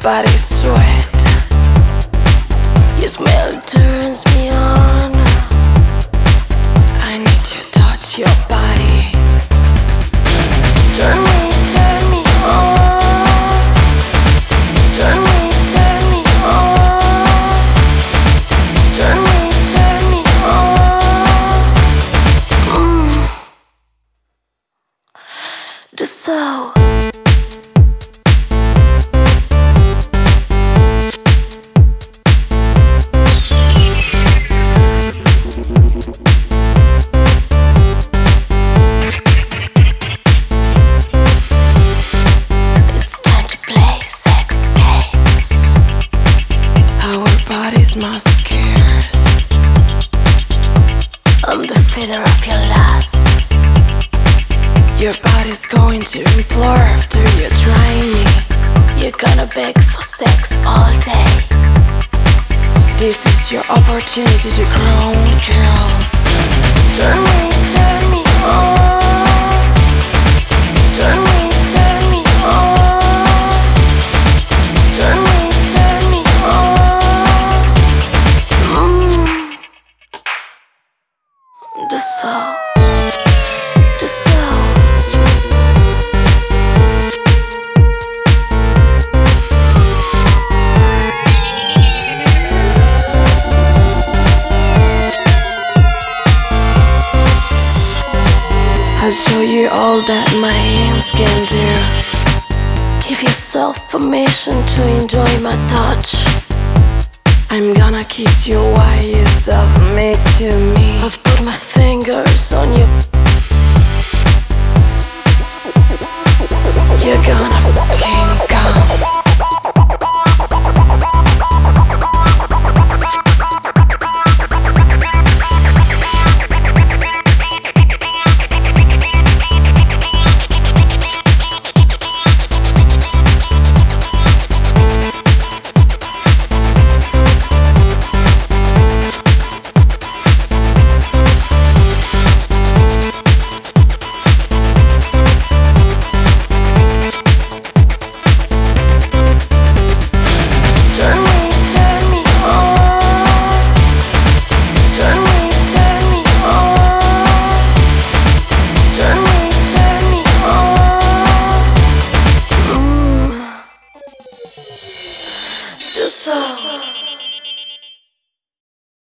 body sweat. Your smell turns me on. I need to touch your body. Turn me on. Turn me on. Turn me on. Just so. Mascaras. I'm the feather of your lust. Your body's going to implore after you try me. You're gonna beg for sex all day. This is your opportunity to grow, girl. Turn me on. Turn me on. Turn me on. The soul, the soul. I'll show you all that my hands can do. Give yourself permission to enjoy my touch. I'm gonna kiss you while you submit to me. I've put my fingers on you. You're gonna fucking come. Just so.